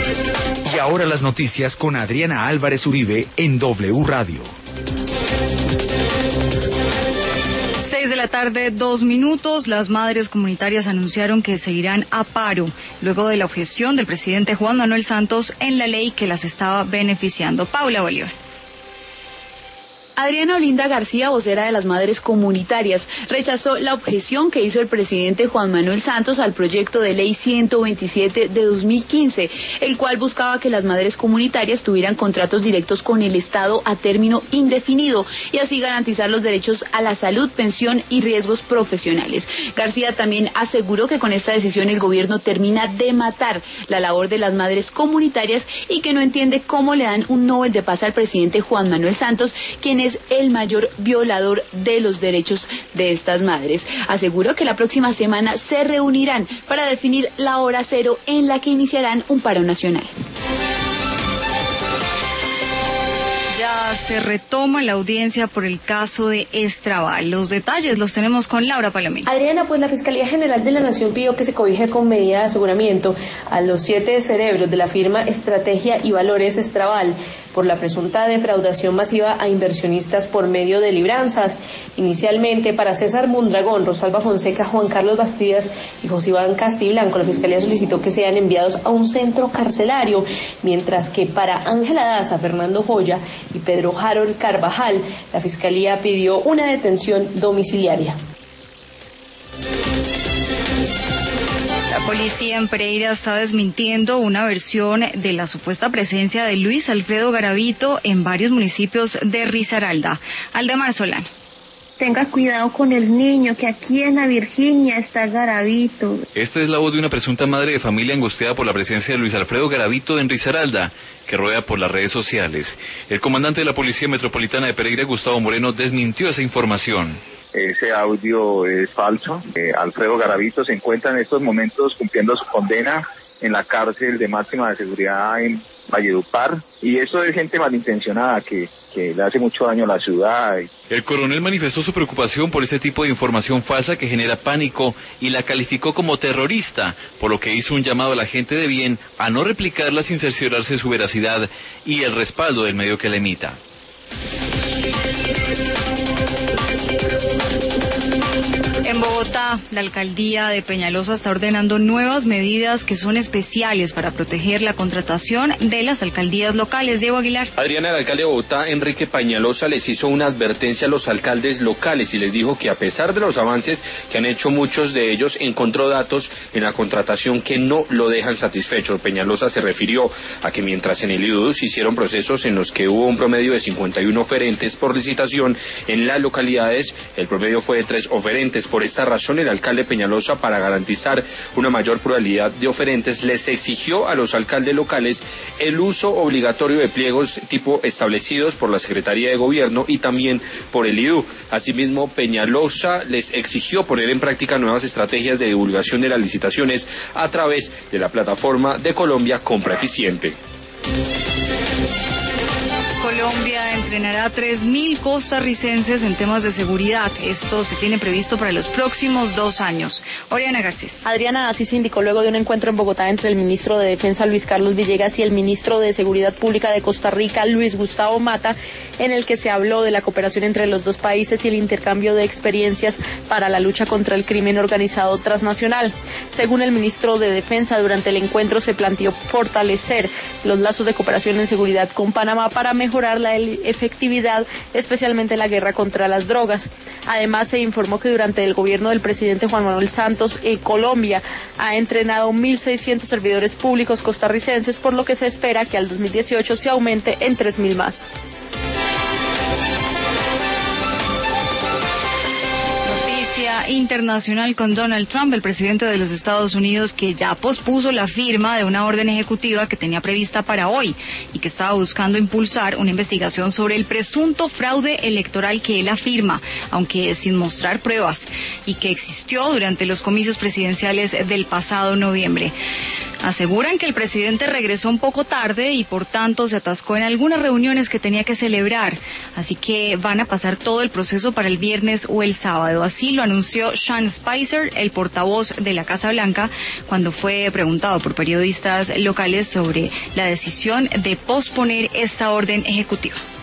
Y ahora las noticias con Adriana Álvarez Uribe en W Radio. 6 de la tarde, 2 minutos. Las madres comunitarias anunciaron que se irán a paro luego de la objeción del presidente Juan Manuel Santos en la ley que las estaba beneficiando. Paula Bolívar. Adriana Olinda García, vocera de las madres comunitarias, rechazó la objeción que hizo el presidente Juan Manuel Santos al proyecto de ley 127 de 2015, el cual buscaba que las madres comunitarias tuvieran contratos directos con el Estado a término indefinido y así garantizar los derechos a la salud, pensión y riesgos profesionales. García también aseguró que con esta decisión el gobierno termina de matar la labor de las madres comunitarias y que no entiende cómo le dan un Nobel de Paz al presidente Juan Manuel Santos, quien es el mayor violador de los derechos de estas madres. Aseguró que la próxima semana se reunirán para definir la hora cero en la que iniciarán un paro nacional. Ya se retoma la audiencia por el caso de Estrabal. Los detalles los tenemos con Laura Palomino. Adriana, pues la Fiscalía General de la Nación pidió que se cobije con medida de aseguramiento a los 7 cerebros de la firma Estrategia y Valores Estrabal por la presunta defraudación masiva a inversionistas por medio de libranzas. Inicialmente, para César Mondragón, Rosalba Fonseca, Juan Carlos Bastidas y José Iván Castiblanco, la Fiscalía solicitó que sean enviados a un centro carcelario, mientras que para Ángela Daza, Fernando Joya y Pedro Harold Carvajal, la Fiscalía pidió una detención domiciliaria. La policía en Pereira está desmintiendo una versión de la supuesta presencia de Luis Alfredo Garavito en varios municipios de Risaralda. Aldemar Solano. Tenga cuidado con el niño, que aquí en la Virginia está Garavito. Esta es la voz de una presunta madre de familia angustiada por la presencia de Luis Alfredo Garavito en Risaralda, que rueda por las redes sociales. El comandante de la Policía Metropolitana de Pereira, Gustavo Moreno, desmintió esa información. Ese audio es falso. Alfredo Garavito se encuentra en estos momentos cumpliendo su condena en la cárcel de máxima de seguridad en Valledupar, y eso es gente malintencionada que le hace mucho daño a la ciudad. El coronel manifestó su preocupación por ese tipo de información falsa que genera pánico y la calificó como terrorista, por lo que hizo un llamado a la gente de bien a no replicarla sin cerciorarse de su veracidad y el respaldo del medio que la emita. En Bogotá, la alcaldía de Peñalosa está ordenando nuevas medidas que son especiales para proteger la contratación de las alcaldías locales. Diego Aguilar. Adriana, el alcalde de Bogotá, Enrique Peñalosa, les hizo una advertencia a los alcaldes locales y les dijo que a pesar de los avances que han hecho muchos de ellos, encontró datos en la contratación que no lo dejan satisfecho. Peñalosa se refirió a que mientras en el IDUD se hicieron procesos en los que hubo un promedio de 51 oferentes por licitación, en las localidades el promedio fue de 3 oferentes. Por esta razón, el alcalde Peñalosa, para garantizar una mayor pluralidad de oferentes, les exigió a los alcaldes locales el uso obligatorio de pliegos tipo establecidos por la Secretaría de Gobierno y también por el IDU. Asimismo, Peñalosa les exigió poner en práctica nuevas estrategias de divulgación de las licitaciones a través de la plataforma de Colombia Compra Eficiente. Colombia entrenará a 3.000 costarricenses en temas de seguridad. Esto se tiene previsto para los próximos 2 años. Oriana Garcés. Adriana, así se indicó luego de un encuentro en Bogotá entre el ministro de Defensa, Luis Carlos Villegas, y el ministro de Seguridad Pública de Costa Rica, Luis Gustavo Mata, en el que se habló de la cooperación entre los dos países y el intercambio de experiencias para la lucha contra el crimen organizado transnacional. Según el ministro de Defensa, durante el encuentro se planteó fortalecer los lazos de cooperación en seguridad con Panamá para mejorar la efectividad, especialmente en la guerra contra las drogas. Además, se informó que durante el gobierno del presidente Juan Manuel Santos, Colombia ha entrenado 1.600 servidores públicos costarricenses, por lo que se espera que al 2018 se aumente en 3.000 más. Internacional con Donald Trump, el presidente de los Estados Unidos, que ya pospuso la firma de una orden ejecutiva que tenía prevista para hoy y que estaba buscando impulsar una investigación sobre el presunto fraude electoral que él afirma, aunque sin mostrar pruebas, y que existió durante los comicios presidenciales del pasado noviembre. Aseguran que el presidente regresó un poco tarde y por tanto se atascó en algunas reuniones que tenía que celebrar, así que van a pasar todo el proceso para el viernes o el sábado. Así lo anunció Sean Spicer, el portavoz de la Casa Blanca, cuando fue preguntado por periodistas locales sobre la decisión de posponer esta orden ejecutiva.